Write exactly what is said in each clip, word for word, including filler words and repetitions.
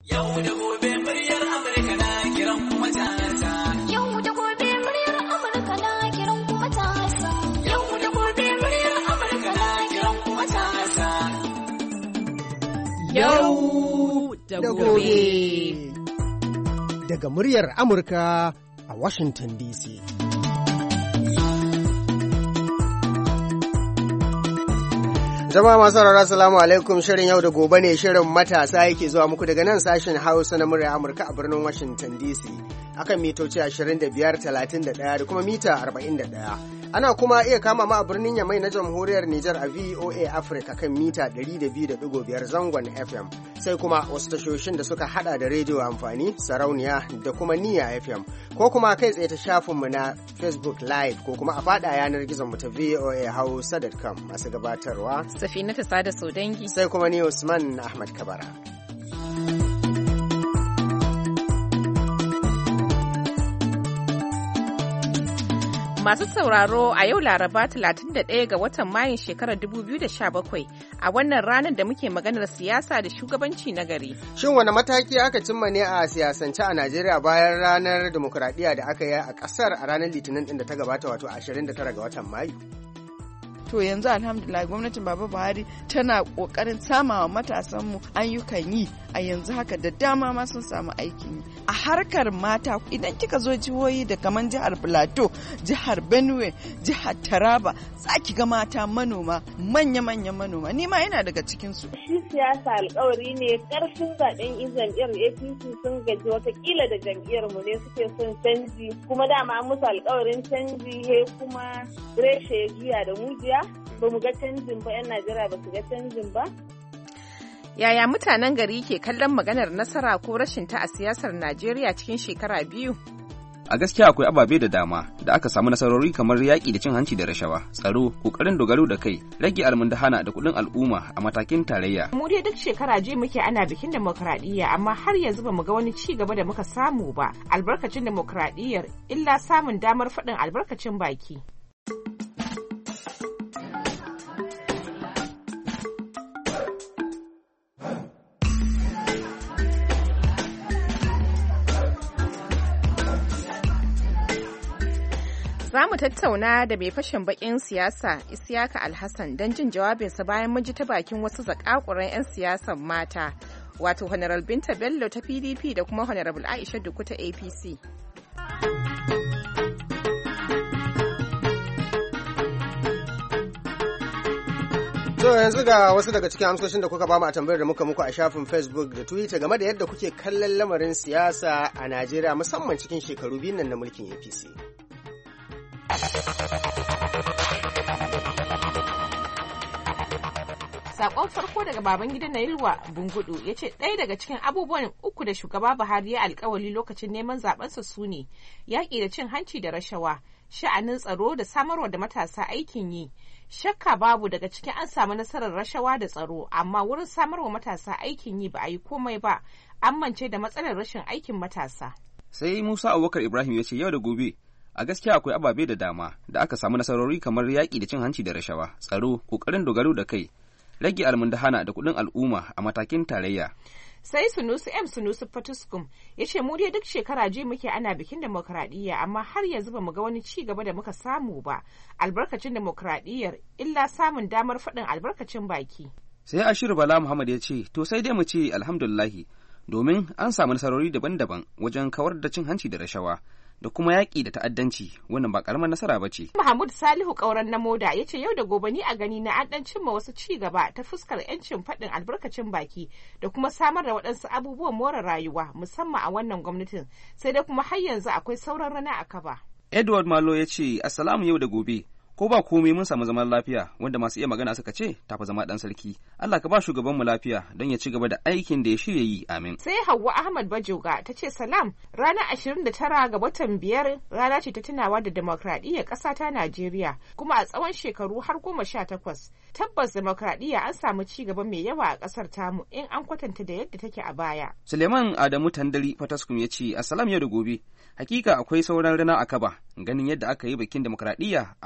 Yau da gobe muryar Amurka na kiran kuma matasa. Yau da gobe muryar Amurka na kiran kuma matasa. Yau da gobe muryar Amurka na kiran kuma matasa. Yau da gobe. Daga muryar Amurka a Washington D C. Jama'a masu saurara assalamu alaikum, shirin yau da gobe ne, shirin matasa yake zuwa muku daga nan sashen Hausa na muryar Amurka a birnin Washington D C akan mitoci ashirin da biyar, talatin da ɗaya da kuma mita arba'in da ɗaya. Ana kuma iya kama ma a birnin Yamai na Jamhuriyar Nijar a V O A Africa kan mita ɗari da biyu da ɗigo biyar zangon F M, sai kuma wasu tashoshin da suka hada da rediyo amfani, sarauniya da kuma niya F M, ko kuma kai tsaye ta shafinmu na Facebook Live ko kuma a fada yanar gizon mu ta V O A Hausa dot com. Masu gabatarwa Safinatu Sada Sodangi, sai kuma ni Usman Ahmad Kabara. Masu sauraro, a yau Laraba talatin da ɗaya ga watan Mayun shekarar dubu biyu da sha bakwai, a wannan ranar da muke maganar siyasa da shugabanci na gari. Shin wani mataki aka cimma ne a siyasance a Najeriya bayan ranar demokuraɗiyya da aka yi a ƙasar a ranar Litinin ɗin da ta gabata, wato ashirin da tara ga watan Mayu? To yanzu alhamdulillah gwamnatin Baba Buhari tana kokarin samawa matasanmu ayyukan yi, a yanzu haka da dama ma sun samu aikin yi. A harkar mata idan kika zo jihohi da kaman jihar Plateau, jihar Benue, jihar Taraba, za ki ga mata manoma, manya-manyan manoma, ni ma yana daga cikin su. Shi siyasa alkawari ne, karfin zaben jam'iyyar A P C sun gaji watakila da jam'iyyar mu ne suke son canji, kuma dama musu alkawarin canji he kuma reshe juya da mujiya. Ba mu ga canjin ba, 'yan Najeriya ba su ga canjin ba. Yaya mutanen gari ke kallon maganar nasara ko rashin ta a siyasar Najeriya cikin shekara biyu? A gaskiya akwai ababe da dama da aka samu nasarori kamar yaƙi da cin hanci da rashawa, tsaro, ƙoƙarin dogaro da kai, rage almundahana da kuɗin al'umma a matakin tarayya. Mu dai duk shekara je muke ana bikin demokradiyya, amma har yanzu ba mu ga wani ci gaba da muka samu ba albarkacin demokradiyyar, illa samun damar faɗin albarkacin baki. Za mu tattauna da mai fashin bakin siyasa Isiyaka Alhassan don jin jawabinsa bayan mun ji ta bakin wasu zakakuran 'yan siyasan mata, wato Honorable Binta Bello ta P D P da kuma Honorable Aisha Duku ta A P C. To yanzu ga wasu daga cikin amsoshin da kuka bamu a tambayar da muka muku a shafin Facebook da Twitter game da yadda kuke kallon lamarin siyasa a Najeriya musamman cikin shekaru biyu nan na mulkin A P C. Sakon farko daga baban gidan Nailwa Bungudu ya ce ɗaya daga cikin abubuwan uku da shugaba Buhari ya alkawali lokacin neman zabensa su ne yaƙi da cin hanci da rashawa, sha'anin tsaro da samarwa da matasa aikin yi. Shakka babu daga cikin an samu nasarar rashawa da tsaro, amma wurin samarwa matasa aikin yi ba a yi komai ba, an mance da matsalar rashin aikin matasa. Sai Musa Abubakar Ibrahim ya ce yau da gobe a gaskiya akwai ababe da dama da aka samu nasarori kamar yaƙi da cin hanci da rashawa, tsaro, ƙoƙarin dogaro da kai, rage almundahana da kuɗin al'umma a matakin tarayya. Sai Sunusi M Sunusi Fatuskum ya ce mu dai duk shekara je muke ana bikin demokradiyya, amma har yanzu ba mu ga wani ci gaba da muka samu ba albarkacin demokradiyyar, illa samun damar faɗin albarkacin baki. Sai Ashiru Bala Muhammad ya ce to sai dai mu ce alhamdulillahi, domin an samu nasarori daban-daban wajen kawar da cin hanci da rashawa da kuma yaƙi da ta'addanci, wannan ba ƙaramar nasara ba ce. Mahmud Salihu Ƙauren na Moda ya ce yau da gobe ni a gani na an ɗan cimma wasu ci gaba ta fuskar 'yancin faɗin albarkacin baki da kuma samar da waɗansu abubuwan more rayuwa musamman a wannan gwamnatin, sai dai kuma har yanzu akwai sauran rana a kaba. Edward Malo ya ce assalamu yau da gobe. Ko ba komai mun samu zaman lafiya, wanda masu iya magana suka ce tafi zama dan sarki. Allah ka ba shugabanmu lafiya don ya ci gaba da aikin da ya shirya yi, amin. Sai Hauwa Ahmad Bajoga ta ce salam, ranar ashirin da tara ga watan biyar rana ce ta tunawa da demokradiyyar ƙasa ta Najeriya, kuma a tsawon shekaru har goma sha takwas. Tabbas demokradiyya an samu ci gaba mai yawa a ƙasar tamu in an kwatanta da yadda take a baya. Suleiman Adamu Tandari Fataskum ya ce assalam yau da gobe. Hakika akwai sauran rana a kaba ganin yadda aka yi bikin demokradiyya, amma wasu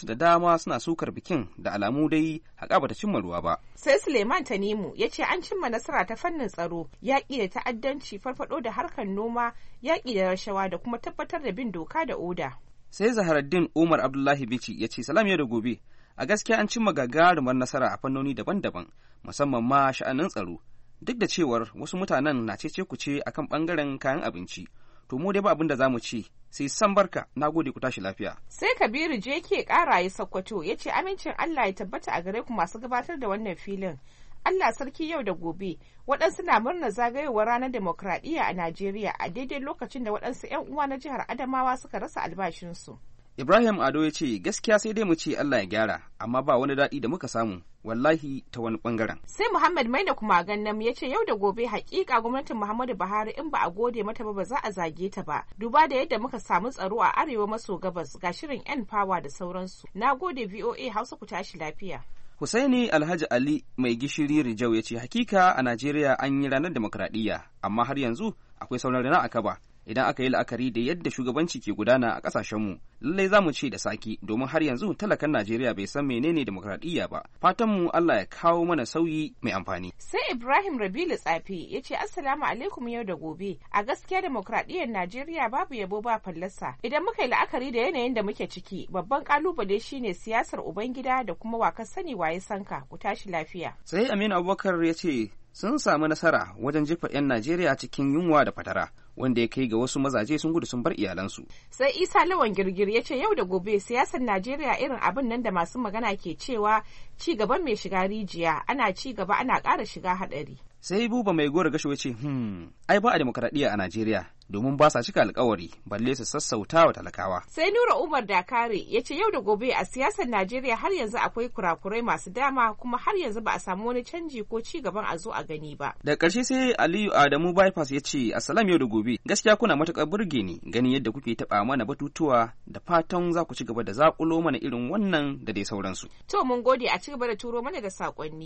wasu da dama suna sukar bikin da alamu dai haƙa bata cimma ruwa ba. Sai Suleiman Tanimu ya ce an cimma nasara ta fannin tsaro, yaƙi da ta'addanci, farfaɗo da harkar noma, yaƙi da rashawa da kuma tabbatar da bin doka da oda. Sai Zaharaddin Umar Abdullahi Bichi ya ce salam yau da gobe, a gaskiya an cimma gagarumar nasara a fannoni daban-daban, musamman ma sha'anin tsaro, duk da cewar wasu mutanen na cece kuce akan ɓangaren kayan abinci. To mu dai ba abin da za mu ce sai san barka, na gode, ku tashi lafiya. Sai Kabiru je ke ƙara ya Sokoto ya ce amincin Allah ya tabbata a gare ku masu gabatar da wannan filin. Allah sarki yau da gobe, waɗansu na murna zagayowar ranar demokradiyya a Najeriya a daidai lokacin da waɗansu 'yan uwa na jihar Adamawa suka rasa albashinsu. Ibrahim Ado ya ce gaskiya sai dai mu ce Allah ya gyara, amma ba wani daɗi da muka samu, wallahi ta wani ɓangaren. Sai Muhammad Maina kuma gannam ya ce yau da gobe hakika gwamnatin Muhammadu Buhari in ba a gode mata ba ba za a zage ta ba, duba da yadda muka samu tsaro a arewa maso gabas ga shirin 'yan fawa da sauransu. Na gode V O A Hausa, ku tashi lafiya. Husaini Alhaji Ali mai gishiri Rijau ya ce hakika a Najeriya an yi ranar demokradiyya, amma har yanzu akwai sauran rana a kaba. Idan aka yi la'akari da yadda shugabanci ke gudana a ƙasashenmu, lallai za mu ce da saki, domin har yanzu talakan Najeriya bai san menene demokradiyya ba. Fatanmu Allah ya kawo mana sauyi mai amfani. Sai Ibrahim Rabilu Tsafi ya ce Assalamu alaikum yau da gobe. A gaskiya demokradiyyar Najeriya babu yabo ba fallasa. Idan muka yi la'akari da yanayin da muke ciki, babban kalubale shine siyasar ubangida da kuma wakar sani waye sanka. Ku tashi lafiya. Sai Aminu Abubakar ya ce sun samu nasara wajen jefa 'yan Najeriya cikin yunwa da fatara, wanda ya kai ga wasu mazaje sun gudu sun bar iyalansu. Sai Isa Lawan Girgir ya ce yau da gobe siyasar Najeriya irin abin nan da masu magana ke cewa ci gaban mai shiga rijiya, ana ci gaba ana ƙara shiga haɗari. Sai Buba mai gora gasho ya ce hmm ai ba a demokradiyya a Najeriya, domin ba sa cika alkawari balle su sassauta wa talakawa. Sai Nura Umar Dakare ya ce yau da gobe a siyasar Najeriya har yanzu akwai kurakurai masu dama, kuma har yanzu ba a samu wani canji ko ci gaban a zo a gani ba. Da ƙarshe sai Aliyu Adamu Bypass ya ce assalam yau da gobe, gaskiya kuna matuƙar burge ni ganin yadda kuke taɓa mana batutuwa, da fatan za ku ci gaba da zaƙulo mana irin wannan da dai sauransu. To mun gode, a ci gaba da turo mana da saƙonni.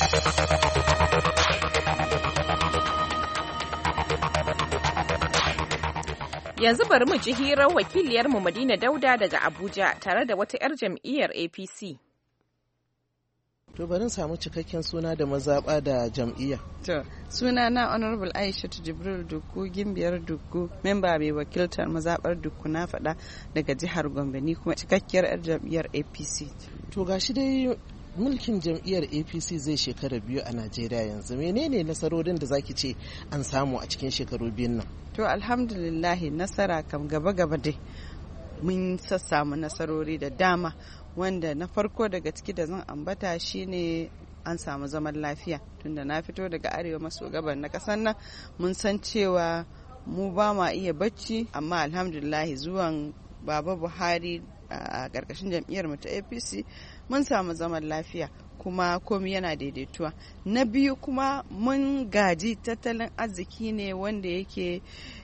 Yanzu bari mu ji hirar wakiliyarmu Madina Dauda daga Abuja tare da wata 'yar jam'iyyar A P C. To bari samu cikakken suna da mazaɓa da jam'iyya. To suna na Honorable Aisha Jibril Dukku, gimbiyar Dukku, memba mai wakiltar mazaɓar Dukku na faɗa daga jihar Gombe, ni kuma cikakkiyar 'yar jam'iyyar A P C. To gashi dai mulkin jam'iyyar A P C zai shekara biyu a Najeriya yanzu. Menene nasarorin da zaki ce an samu a cikin shekaru biyun nan? To alhamdulillahi nasara kam gaba-gaba dai mun sassamu nasarori da dama, wanda na farko daga ciki da zan ambata shine an samu zaman lafiya. Tunda na fito daga arewa maso gabar na ƙasar nan, mun san cewa mu ba ma iya bacci, amma alhamdulillahi zuwan Baba Buhari a ƙarƙashin jam'iyyar mu ta A P C mun samu zaman lafiya, kuma komai yana daidaituwa. Na biyu kuma mun gaji tattalin arziki ne wanda yake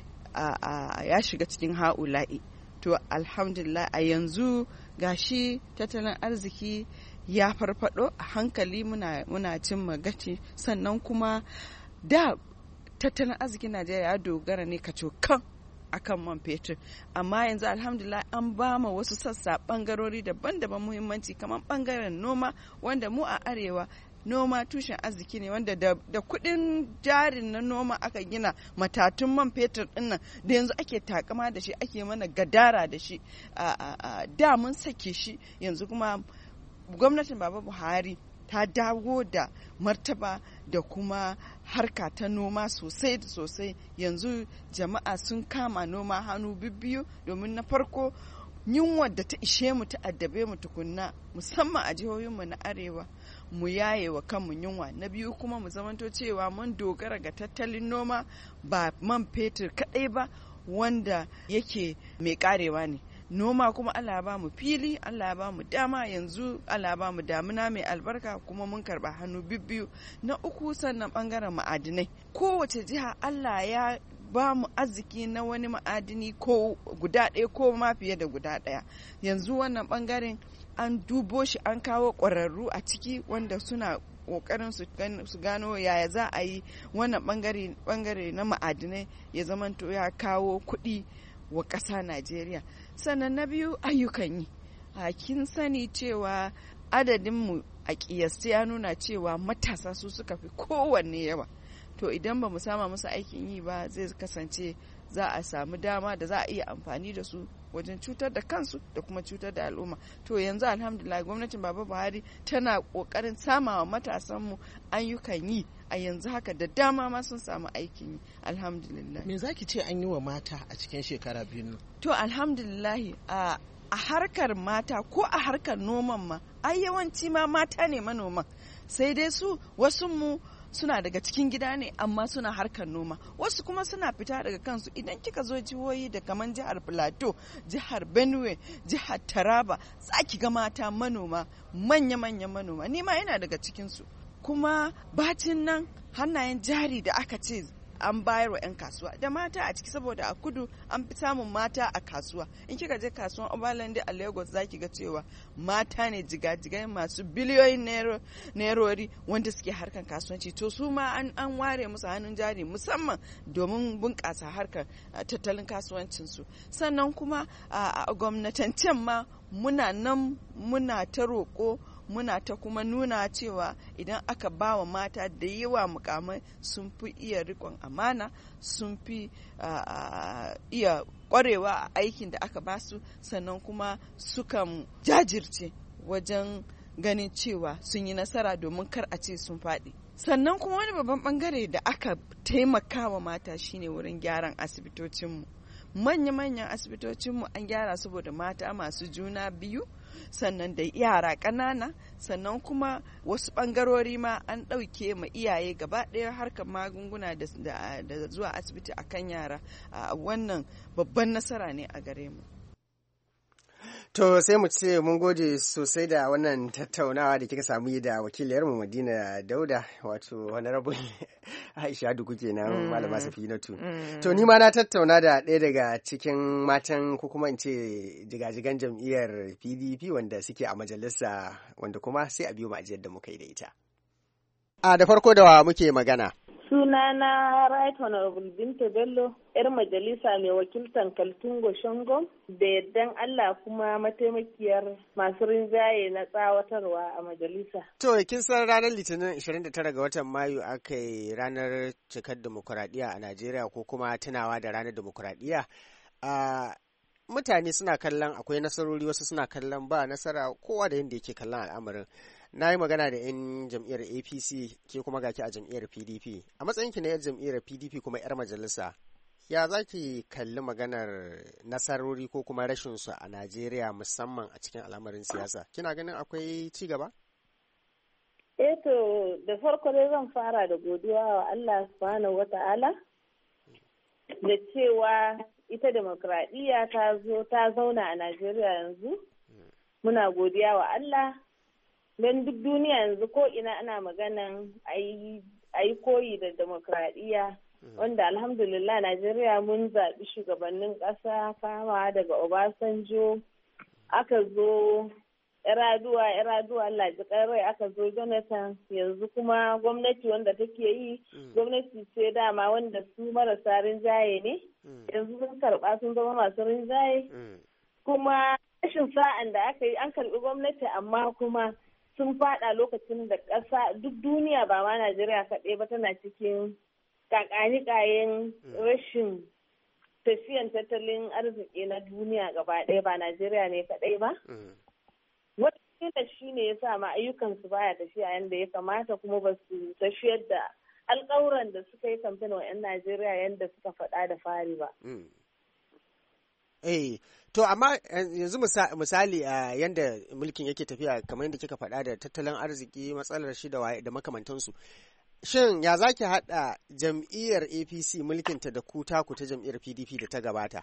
ya shiga cikin ha'ula'i. To alhamdulillah a yanzu gashi tattalin arziki ya farfado a hankali, muna, muna cin magaci. Sannan kuma da tattalin arzikin Najeriya ya dogara ne kacokan akan man fetur, amma yanzu alhamdulillah an ba ma wasu sassa bangarori daban-daban muhimmanci, kamar bangaren noma, wanda mu a arewa noma tushen arziki ne, wanda da, da kudin jarin na noma aka gina matatun man fetur dinnan da yanzu ake takama da shi, ake mana gadara da shi. a, a, a, da mun sake shi, yanzu kuma gwamnatin Baba Buhari ta dawo da martaba da kuma harka ta noma sosai da sosai. Yanzu jama'a sun kama noma hannu bibbiyu, domin na farko yunwa da ta ishe mu ta addabe mu tukunna, musamman a jihohinmu na arewa, mu yaye wa kanmu yunwa. Na biyu kuma mu zamanto cewa mun dogara ga tattalin noma, ba man fetur kaɗai ba wanda yake mai karewa ne. Noma kuma Allah ba mu fili, Allah ba mu dama, yanzu Allah ba mu damuna mai albarka, kuma mun karba hannu bibbiyu. Na uku sannan bangaren ma'adinai, kowace jiha Allah ya ba mu arziki na wani ma'adini ko guda ɗaya ko ma fiye da guda ɗaya. Yanzu wannan bangaren an dubo shi, an kawo ƙwararru a ciki wanda suna kokarin su gano yaya za a yi wannan bangare na ma'adinai ya zamanto ya kawo kuɗi wa ƙasa Najeriya. Sannan na biyu ayyukan yi. kin sani cewa adadinmu a kiyasta ya nuna cewa matasa su suka fi kowanne yawa. To idan ba mu sama musu aikin yi ba zai kasance za a samu dama da za a iya amfani da su wajen cutar da kansu da kuma cutar da al'umma. To yanzu alhamdulillah gwamnatin Baba Buhari tana kokarin samawa matasanmu ayyukan yi a yanzu haka da dama ma sun samu aikin yi alhamdulillah. Me zaki ce an yi wa mata a cikin shekara biyu nan? To alhamdulillah a a harkar mata ko a harkar noman ma ai yawanci ma mata ne manoman, sai dai su wasu mu suna daga cikin gida ne amma suna harkar noma, wasu kuma suna fita daga kansu. Idan kika zo jihohi da kaman jihar Plateau, jihar Benue, jihar Taraba, za ki ga mata manoma, manya-manya manoma, ni ma yana daga cikinsu. Kuma bacin nan hannayen jari da aka ce an bayar wa 'yan kasuwa da mata a ciki, saboda a kudu an fi samun mata a kasuwa. In kika je kasuwan Obalande a Lagos za ki ga cewa mata ne jigajigai masu biliyoyin nerori wanda suke harkar kasuwanci. To su ma an, an ware musu hannun jari musamman domin bunƙasa harkar tattalin kasuwancinsu. Sannan kuma a gwamnatancen ma muna nan muna ta roƙo, muna ta kuma nuna cewa idan aka ba wa mata da yawa mukamai sun fi iya rikon amana, sun fi uh, iya kwarewa a aikin da aka ba su, sannan kuma sukan jajirce wajen ganin cewa sun yi nasara domin kar a ce sun faɗi. Sannan kuma wani babban bangare da aka taimaka wa mata shine wurin gyaran asibitocinmu. Manya-manyan asibitocinmu an gyara saboda mata masu juna biyu, sannan da yara ƙanana, sannan kuma wasu ɓangarori ma an ɗauke ma iyaye gaba ɗaya harkar magunguna da zuwa asibiti akan yara. Wannan babban nasara ne a gare mu. To sai mu ce mun gode sosai da wannan tattaunawa da kika samu yi da wakiliyarmu Madina Dauda, wato honorable Aisha Duku kenan, malama Safinatu. To ni ma na tattauna da ɗaya daga cikin matan ko kuma in ce jigajigan jam'iyyar P D P wanda suke a majalisa, wanda kuma sai a biyo mu ajiyar da muka yi da ita. A da farko da wa muke magana? Sunana Right Honorable Binta Bello, 'yar majalisa mai wakiltan Kaltungo Shango, da yardan Allah kuma mataimakiyar masu rinjaye na tsawatarwa a majalisa. To, kin san ranar Litinin ishirin da tara ga watan Mayu aka yi ranar cikar demokuraɗiyya a Najeriya, ko kuma tunawa da ranar demokuraɗiyya. Uh, mutane suna kallon akwai nasarori, wasu suna kallon ba nasara, kowa da yadda yake kallon al'amarin. Na yi magana da 'yan jam'iyyar A P C, ke kuma gaki a jam'iyyar P D P. A matsayinki na 'yar jam'iyyar P D P kuma 'yar majalisa, ya za ki kalli maganar nasarori ko kuma rashinsu a Najeriya musamman a cikin al'amarin siyasa? Kina ganin akwai ci gaba? Eh to, da farko dai zan fara da godiya wa Allah subhanahu wata'ala da cewa ita demokradiyya ta zo ta zauna a Najeriya yanzu. Muna godiya wa Allah. Don duk duniya yanzu ko ina ana maganan a yi koyi da demokradiyya, wanda alhamdulillah Najeriya mun zaɓi shugabannin ƙasa kama daga Obasanjo, aka zo Yaraduwa, Yaraduwa Allah ji rai, aka zo Jonathan, yanzu kuma gwamnati wanda take yi, gwamnati ce dama wanda su marasa rinjaye ne, yanzu sun karɓa sun zama masu rinjaye, kuma rashin sa'an da aka yi an karɓi gwamnati amma kuma sun fada lokacin da ƙasa duk duniya ba ma Najeriya kaɗai ba tana cikin kakanikayen rashin tafiyan tattalin arziki na duniya gaba ɗaya, ba Najeriya ne kaɗai ba. Wata shi ne ya sa ma ayyukansu baya tafiya yadda ya kamata, kuma ba su tafiyar da alƙawuran da suka yi kamfen wa 'yan Najeriya yadda suka faɗa da fari ba. Eh, to amma yanzu misali a yanda mulkin yake tafiya kamar yadda kika faɗa da tattalin arziki, matsalar shi da waye da makamantansu. Shin ya zaki haɗa jam'iyyar A P C mulkinta da ku taku ta jam'iyyar P D P da ta gabata?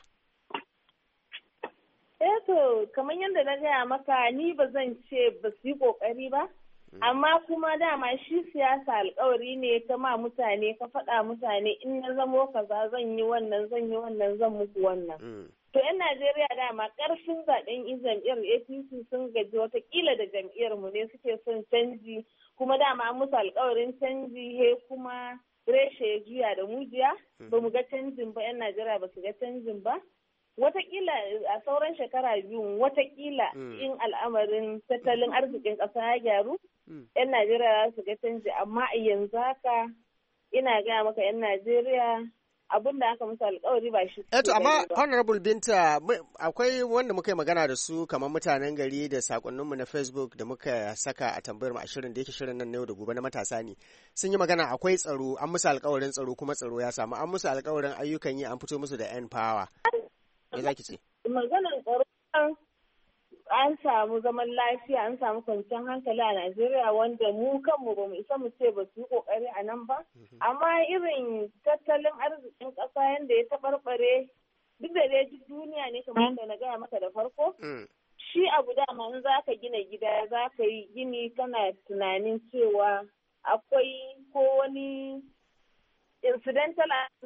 Eh to, kamar yadda na gaya maka, ni ba zan ce ba su yi ƙoƙari ba, amma kuma dama shi siyasa alƙawari ne ta ma mutane, ka faɗa mutane in na zamo kaza zan yi wannan, zan yi wannan, zan muku wannan. To 'yan Najeriya dama ƙarfin zaɓen in jam'iyyar A P C sun gaji watakila da jam'iyyar mu ne suke son canji, kuma dama an musu alƙawarin canji, he kuma reshe ya juya da mujiya, ba mu ga canjin ba, 'yan Najeriya ba su ga canjin ba. watakila a sauran shekara biyu watakila in al'amarin tattalin arzikin ƙasa ya gyaru, 'yan Najeriya za su ga canji, amma a yanzu haka ina gaya maka 'yan Najeriya abin da aka musu alkawari ba shi. Eto amma Honorable Binta akwai wanda muka yi magana da su kamar mutanen gari da sakonninmu na Facebook da muka saka a tambayar mu a shirin da yake shirin nan na yau da gobe na matasa ne. Sun yi magana akwai tsaro, an musu alkawarin tsaro kuma tsaro ya samu, an musu alkawarin ayyukan yi an fito musu da N power. Me zaki ce? Maganar tsaro an samu zaman lafiya, an samu kwanciyar hankali a Najeriya wanda mu kanmu ba mu isa mu ce ba su yi kokari a nan ba. Amma irin tattalin arzikin ƙasa yadda ya taɓarɓare duk da dai duniya ne kamar yadda na gaya maka da farko. Shi abu dama in za ka gina gida za ka yi gini kana tunanin cewa akwai ko wani incidental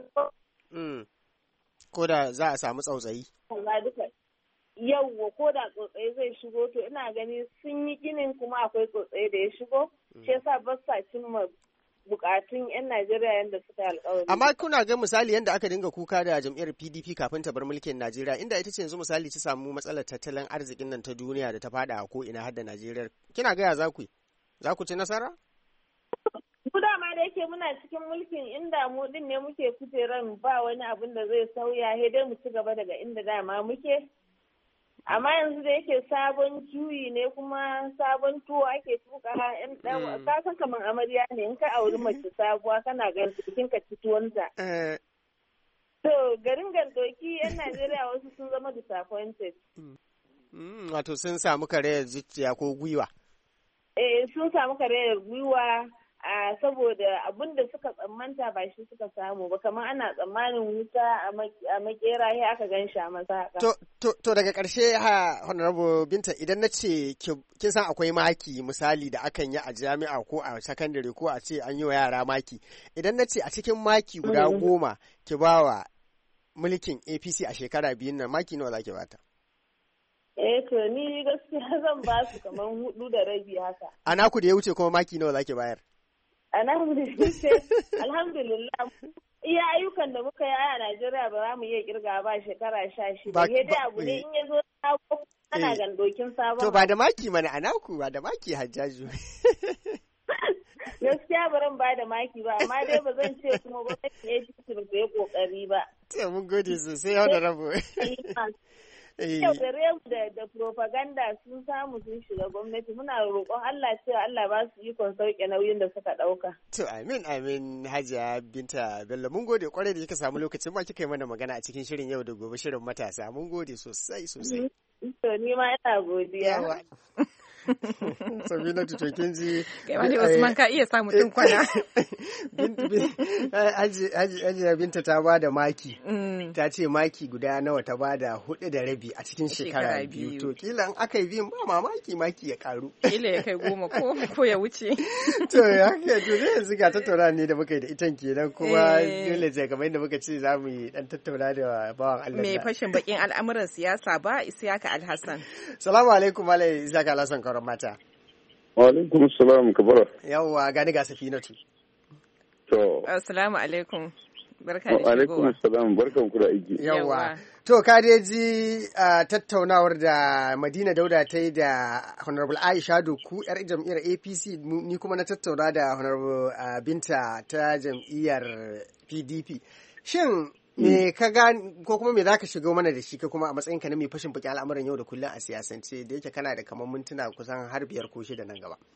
ko da za a samu tsautsayi. Yawwa ko da tsotsaye zai shigo to ina gani sun yi ginin kuma akwai tsotsaye da ya shigo shi yasa ba sa cimma bukatun 'yan Najeriya yadda suka yi alkawari. Amma kuna ga misali yadda aka dinga kuka da jam'iyyar P D P kafin ta bar mulkin Najeriya inda ita ce yanzu misali ta samu matsalar tattalin arzikin nan ta duniya da ta fada a ko ina har da Najeriya. Kina gaya za ku yi? Za ku ci nasara? Mu dama da yake muna cikin mulkin inda mu din ne muke kujeran ba wani abin da zai sauya sai dai mu ci gaba daga inda dama muke. Amma yanzu da yake sabon juyi ne kuma sabon tuwo ake tuka yan dan ka san kaman amarya ne in ka auri mace sabuwa kana ganin cikin ka ci tuwonta. To garin gandoki yan Najeriya wasu sun zama disappointed. Wato sun samu karayar zuciya ko gwiwa. Eh sun samu karayar gwiwa a saboda abin da suka tsammanta ba shi suka samu ba kamar ana tsammanin wuta a makera ya aka gan shi a masaka. To, to, to daga ƙarshe ha Honorable Binta idan na ce kin san akwai maki misali da akan yi a jami'a ko a sakandare ko a ce an yi wa yara maki idan na ce a cikin maki guda goma ki ba wa mulkin A P C a shekara biyun nan maki nawa za ki bata? Eh to ni gaskiya zan ba su kamar hudu da rabi haka. A naku da ya wuce kuma maki nawa za ki bayar? Alhamdulillah iya ayyukan da muka yi a Najeriya ba za mu iya kirga ba shekara sha shida. Ke dai abu ne in ya zo sabo ana gandokin sabon. To ba da maki mana a naku ba da maki Hajjaju. Gaskiya ba ran ba da maki ba amma dai ba zan ce kuma ba zan iya cikin ba ya kokari ba. To mun gode sosai yau da rabo. Yau gare mu da propaganda sun samu sun shiga gwamnati muna roƙon Allah cewa Allah ba su ikon sauke nauyin da suka ɗauka. To amin amin Hajiya Binta Bello mun gode kwarai da kika samu lokacin ma kika yi mana magana a cikin shirin yau da gobe shirin matasa mun gode sosai sosai. To ni ma ina godiya. Sabina to kin ji kai wani Usman ka iya samu tun kwana. Hajiya Binta ta ba da maki ta ce maki guda nawa ta ba da hudu da rabi a cikin shekara biyu to kila in aka yi biyun ba mamaki maki ya karu kila ya kai goma ko ko ya wuce to ya ke to ne yanzu ga tattauna ne da muka yi da itan kenan kuma dole sai kamar yadda muka ce za mu yi dan tattauna da bawan Allah mai fashin bakin al'amuran siyasa ba Isiyaka Alhassan. Salamu alaikum Malai Isiyaka Alhassan kauran mata. Wa alaikum salam kabara. Yawwa gani ga Safinatu. To. Assalamu alaikum. Barka da shigowa. Wa alaikum salam barkan ku da aiki. Yawwa. To ka dai ji tattaunawar da Madina Dauda ta yi da Honorable Aisha Doku yar jam'iyyar A P C ni kuma na tattauna da Honorable Binta ta jam'iyyar P D P. Shin me ka gani ko kuma me zaka shigo mana da shi ka kuma a matsayin ka na mai fashin baki al'amuran yau da kullum a siyasance da yake kana da kamar mintuna kusan har biyar ko shida nan gaba.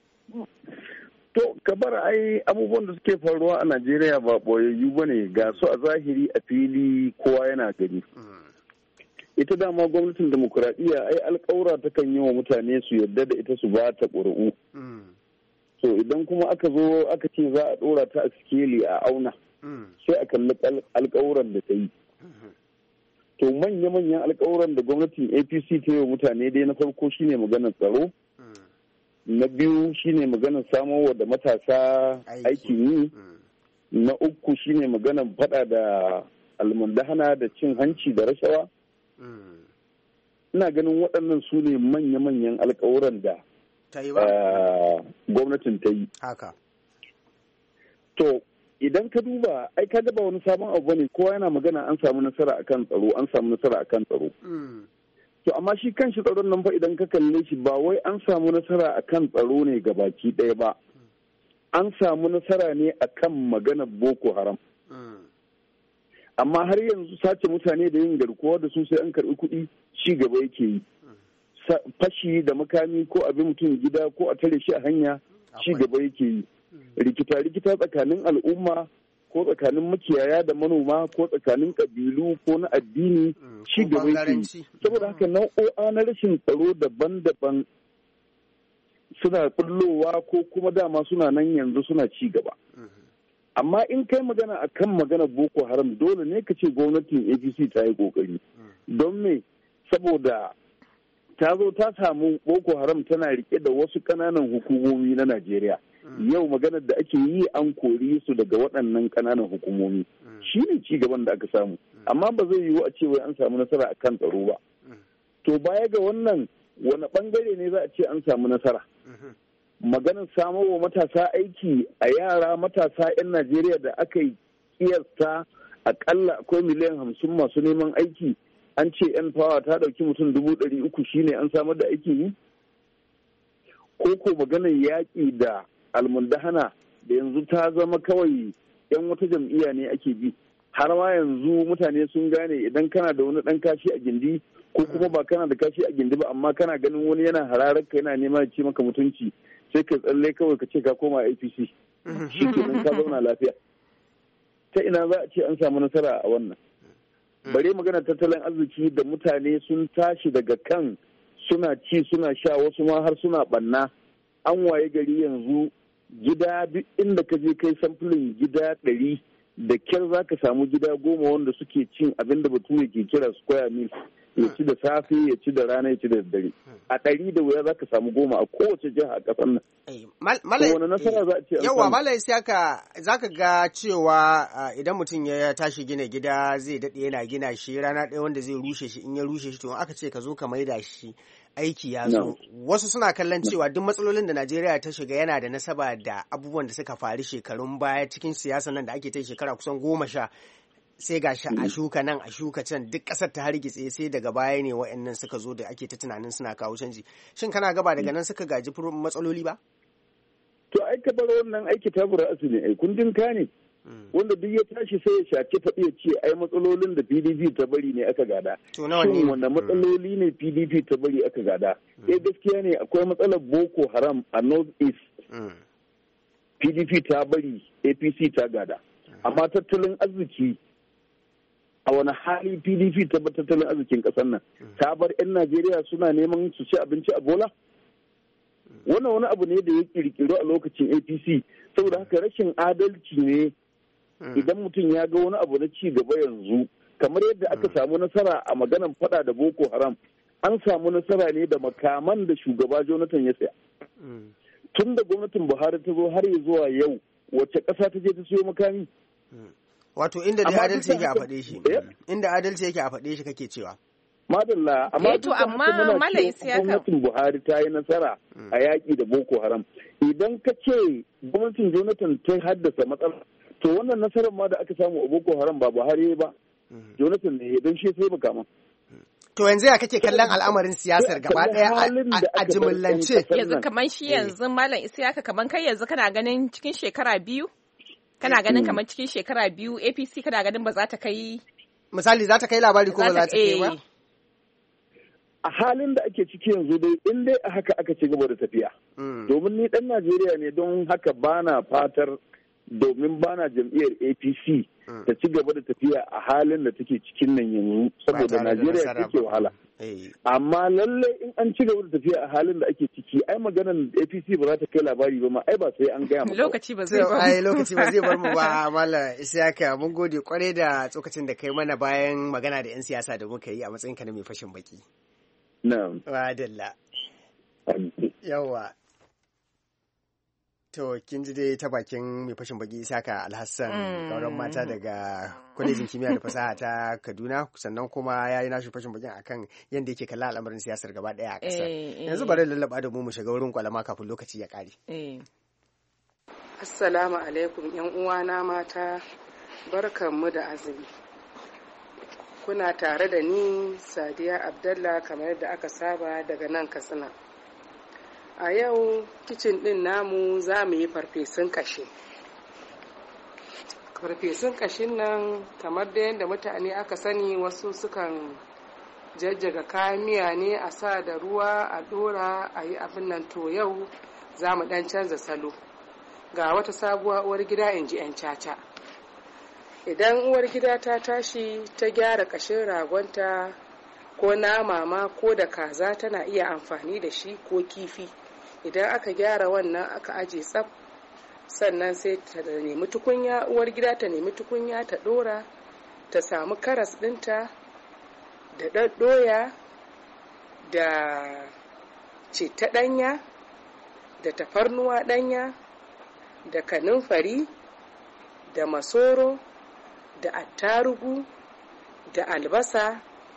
To kabar ai abubuwan da suke faruwa a Najeriya ba boyayyu bane ga su a zahiri a fili kowa yana gani. Ita dama gwamnatin demokuraɗiyya ai alƙawura ta kan yi wa mutane su yarda da ita su ba ta ƙuri'u. So idan kuma aka zo aka ce za a ɗora ta a sikeli a auna. sai a kalli alkawuran da ta yi. To manya-manyan alkawuran da gwamnatin A P C ta yi wa mutane dai na farko shine maganar tsaro, na biyu shine maganar samowa da matasa aikin yi, na uku shine maganar fada da almundahana da cin hanci da rashawa. Ina ganin waɗannan su ne manya-manyan alkawuran da gwamnatin ta yi. Haka. To idan ka duba ai ka ba wani sabon abu bane, kowa yana magana an samu nasara akan tsaro an samu nasara akan tsaro. To amma shi kanshi tsaron nan fa idan ka kalle shi ba wai an samu nasara akan tsaro ne ga baki ɗaya ba, an samu nasara ne akan maganar Boko Haram. Amma har yanzu sace mutane da yin garkuwa da su sai an karɓi kuɗi ci gaba yake yi. Fashi da makami ko abin mutum gida ko a tare shi a hanya ci gaba yake yi. Rikita-rikita tsakanin al'umma ko tsakanin makiyaya da manoma ko tsakanin kabilu ko na addini ci gaba yake. Saboda haka nau'o'a na rashin tsaro daban-daban suna kullowa ko kuma dama suna nan yanzu suna ci gaba. Amma in kai magana a kan magana Boko Haram dole ne ka ce gwamnatin A P C ta yi kokari. Don me? Saboda ta zo ta samu Boko Haram tana rike da wasu ƙananan hukumomi na Najeriya. Yau maganar da ake yi an kori su daga waɗannan ƙananan hukumomi. Shi ne ci gaban da aka samu. Amma ba zai yiwu a ce wai an samu nasara a kan tsaro ba. To baya ga wannan wani ɓangare ne za a ce an samu nasara. Maganar samarwa matasa aiki a yara matasa 'yan Najeriya da aka yi kiyasta akalla akwai miliyan hamsin masu neman aiki, an ce 'yan fawa ta ɗauki mutum dubu ɗari uku shine an samar da aiki ne? Ko ko maganar yaƙi da almundahana da yanzu ta zama kawai 'yan wata jam'iyya ne ake bi, har ma yanzu mutane sun gane idan kana da wani ɗan kashi a gindi ko kuma ba kana da kashi a gindi ba amma kana ganin wani yana hararar ka yana nema ya ce maka mutunci sai ka tsalle kawai ka ce ka koma A P C shi kenan ka zauna lafiya. Ta ina za a ce an samu nasara a wannan? Bare magana tattalin arziki da mutane sun tashi daga kan suna ci suna sha wasu ma har suna banna. An waye gari yanzu gida duk inda ka je kai samfulin gida ɗari da kyar za ka samu gida goma wanda suke cin abin da bature ke kira square meal, ya ci da safe ya ci da rana ya ci da dare. A ɗari da wuya za ka samu goma a kowace jiha a ƙasar nan. Wani nasara za a ce? Yawa Malam Isiyaka za ka ga cewa idan mutum ya tashi gina gida zai daɗe yana gina shi rana ɗaya wanda zai rushe shi, in ya rushe shi to aka ce ka zo ka maida shi aiki ya zo. Wasu suna kallon cewa duk matsalolin da Najeriya ta shiga yana da nasaba da abubuwan da suka faru shekarun baya cikin siyasa nan da ake ta shekara kusan goma sha. Sai ga shi a shuka nan a shuka can duk ƙasar ta hargitse sai daga baya ne wa'annan suka zo da ake ta tunanin suna kawo canji. Shin kana gaba daga nan suka gaji matsaloli ba? To ai ka bar wannan aiki ta bura asu ne ai kundin ka ne. Wanda duk ya tashi sai ya shace faɗi ya ce ai matsalolin da P D P ta bari ne aka gada. Shin wanda matsaloli ne P D P ta bari aka gada? Eh gaskiya ne akwai matsalar Boko Haram a North East. P D P ta bari A P C ta gada. Amma tattalin arziki a wani hali P D P ta bar tattalin arzikin ƙasar nan? Ta bar 'yan Najeriya suna neman su ci abinci a bola? Wannan wani abu ne da ya kirkiro a lokacin A P C, saboda haka rashin adalci ne idan mutum ya ga wani abu na ci gaba yanzu, kamar yadda aka samu nasara a maganan fada da Boko Haram, an samu nasara ne da makaman da shugaba Jonathan ya saya. Tun da gwamnatin Buhari ta zo har zuwa yau, wacce ƙasa ta je ta siyo makami? Wato inda dai adalci yake a faɗe shi, inda adalci yake a faɗe shi kake cewa. Madalla, amma to amma Malam Isiyaka gwamnatin Buhari ta yi nasara a yaƙi da Boko Haram. Idan ka ce gwamnatin Jonathan ta haddasa matsala, to wannan nasarar ma da aka samu a Boko Haram ba Buhari ba, Jonathan ne don shi sai makama. To yanzu ya kake kallon al'amarin siyasar gaba ɗaya a jimillance? Yanzu kamar shi yanzu Malam Isiyaka kamar kai yanzu kana ganin cikin shekara biyu? Kana ganin kamar cikin shekara biyu A P C kana ganin ba za ta kai? Misali za ta kai labari ko ba za ta kai ba? A halin da ake ciki yanzu dai in dai a haka aka ci gaba da tafiya. Domin ni ɗan Najeriya ne don haka bana fatar domin bana jam'iyyar A P C ta ci gaba da tafiya a halin da take cikin nan yanzu saboda Najeriya take wahala. Amma lalle in an ci gaba da tafiya a halin da ake ciki ai maganar A P C ba za ta kai labari ba ma ai ba sai an gaya maka. Lokaci ba zai bar ai lokaci ba zai bar mu ba Malam Isiyaka mun gode kwarai da tsokacin da kai mana bayan magana da 'yan siyasa da muka yi a matsayin ka na mai fashin baki. Na'am. Wadalla. Yawa. To kin ji dai ta bakin mai fashin baki Isaka Alhassan kauran mata daga kwalejin kimiyya da fasaha ta Kaduna, sannan kuma ya yi nashi fashin bakin akan yadda yake kalla al'amarin siyasar gaba daya a ƙasar. Yanzu bari lallaba da mu mu shiga wurin kwalama kafin lokaci ya ƙare. Assalamu alaikum yan uwana mata, barkanmu da azumi. Kuna tare da ni Sadiya Abdallah kamar yadda aka saba daga nan Katsina. A yau kicin din namu za mu yi farfesun kashe. Farfesun kashin nan kamar da yadda mutane aka sani, wasu sukan jajjaga kayan miya ne a sa da ruwa a dora a yi abin nan. To yau za mu dan canza salo. Ga wata sabuwa uwar gida in ji 'yan caca. Idan uwar gida ta tashi ta gyara kashin ragonta ko nama ma ko da kaza, tana iya amfani da shi ko kifi. Idan aka gyara wannan aka aje tsaf, sannan sai ta nemi tukunya, uwar gida ta nemi tukunya ta dora, ta samu karas dinta da ɗaɗɗoya da citta ɗanya da tafarnuwa ɗanya da kanunfari da masoro da attarugu da albasa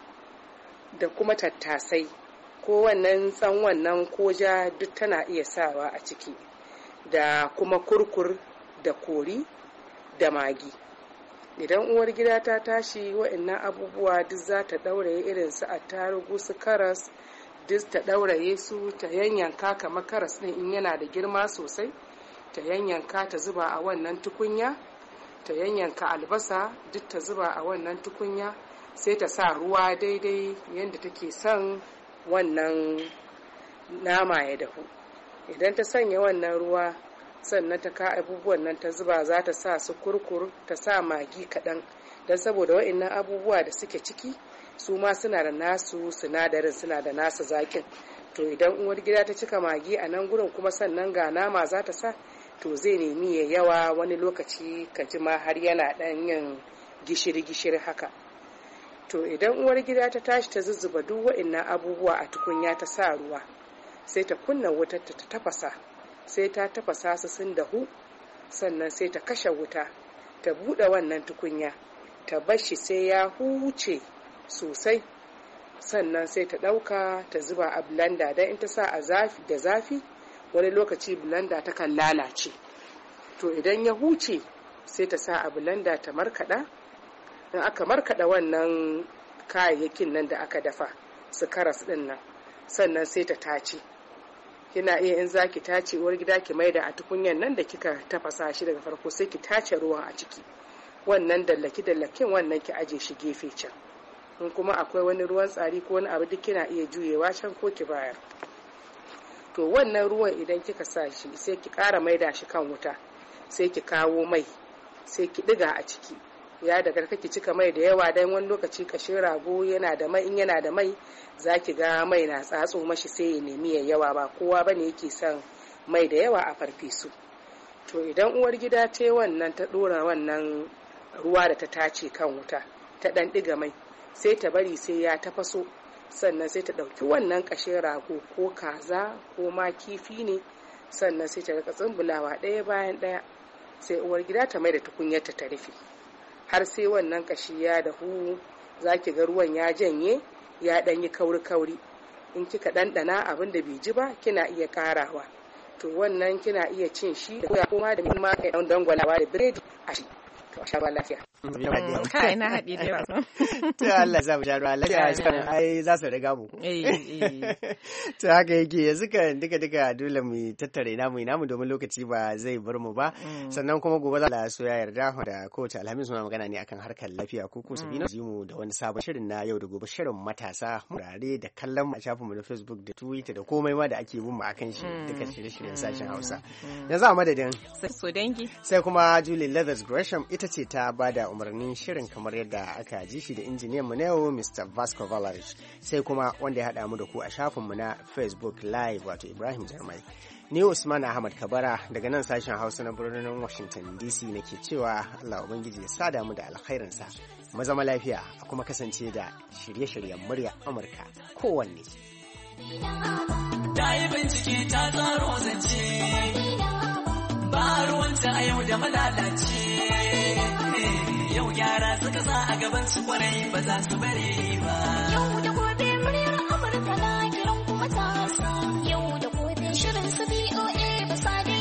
da kuma tattasai ko wannan tsan wannan koja duk tana iya sawa a ciki, da kuma kurkur da kori da magi. Idan uwar gida ta tashi wa'annan abubuwa duk za ta ɗauraye, irin su attarugu su karas duk ta ɗauraye su, ta yanyanka kamar karas ɗin in yana da girma sosai, ta yanyanka ta zuba a wannan tukunya, ta yanyanka albasa duk ta zuba a wannan tukunya, sai ta sa ruwa daidai yadda take son wannan nama ya dahu. Idan ta sanya wannan ruwa, sannan ta ka abubuwan nan ta zuba, za ta sa su kurkur, ta sa magi kaɗan, don saboda wa'annan abubuwa da suke ciki su ma suna da nasu sinadarin, suna da nasu zakin. To idan uwar gida ta cika magi a nan gurin, kuma sannan ga nama za ta sa, to zai nemi ya yawa, wani lokaci ka ji ma har yana ɗan yin gishiri-gishiri haka. To idan uwar gida ta tashi ta zuzzuba duk wa'annan abubuwa a tukunya, ta sa ruwa, sai ta kunna wutar ta tafasa, sai ta tafasa su sun dahu, sannan sai ta kashe wuta, ta buɗe wannan tukunya, ta bashi sai ya huce sosai, sannan sai ta ɗauka ta zuba a blender, don in ta sa a zafi da zafi wani lokaci blender ta kan lalace. To idan ya huce sai ta sa a blender ta markaɗa. In aka markaɗa wannan kayayyakin nan da aka dafa su karas ɗin nan, sannan sai ta tace. Kina iya in za ki tace uwar gida ki maida a tukunyan nan da kika tafasa shi daga farko, sai ki tace ruwan a ciki. Wannan dallaki dallakin wannan ki aje shi gefe can. In kuma akwai wani ruwan tsari ko wani abu duk kina iya juyewa can ko ki bayar. To wannan ruwan idan kika sa shi, sai ki ƙara maida shi kan wuta, sai ki kawo mai, sai ki ɗiga a ciki. Ya daga kake cika mai da yawa, dan wani lokaci kashin rago yana da mai, in yana da mai za ki ga mai na tsatso mashi, sai ya nemi ya yawa. Ba kowa bane yake son mai da yawa a farfesu. To idan uwar gida ta yi wannan, ta ɗora wannan ruwa da ta tace kan wuta, ta ɗan ɗiga mai, sai ta bari sai ya tafaso, sannan sai ta ɗauki wannan kashin rago ko kaza ko ma kifi ne, sannan sai ta rika tsumbulawa ɗaya bayan ɗaya, sai uwar gida ta mai da tukunyarta ta rufe har sai wannan kashi ya dahu. Za ki ga ruwan ya janye, ya ɗan yi kauri-kauri. In kika ɗanɗana abin da bai ji ba, kina iya ƙarawa. To wannan kina iya cin shi da koya kuma da ma kai ɗan dangwalawa da biredi a shi. To a sha ruwa lafiya. Kai na haɗi da yawa. Ta Allah za mu sha ruwa lafiya, ai za su riga mu. Ta haka yake, yanzu kan duka duka dole mu tattare namu namu domin lokaci ba zai bar mu ba. Sannan kuma gobe za a so ya yarda da kowace alhamis muna magana ne akan harkar lafiya ko ko sabina ji mu da wani sabon shirin na yau da gobe, shirin matasa murare da kallon a shafinmu na Facebook da Twitter da komai ma da ake bin mu akan shi duka shirye-shiryen sashen Hausa. Yanzu a madadin so dangi sai kuma Julie Leathers Gresham ita ce ta bada umarnin shirin kamar yadda aka ji shi da injiniyan mu na yau Mister Vasco Valerich, sai kuma wanda ya haɗa mu da ku a shafinmu na Facebook Live wato Ibrahim Jarmai. Ni Usman Ahmad Kabara daga nan sashen Hausa na birnin Washington D C nake cewa Allah Ubangiji ya sada mu da alkhairinsa. Mu zama lafiya a kuma kasance da shirye-shiryen murya Amurka kowanne. Ta yi bincike ta tsaro zance, ba ruwanta a yau da malalace. Yau gyara suka sa a gaban su kwarai ba za su bare ba. Yau da gobe muryar Amurka na kiran kuma ta yau da gobe shirin su B O A ba sa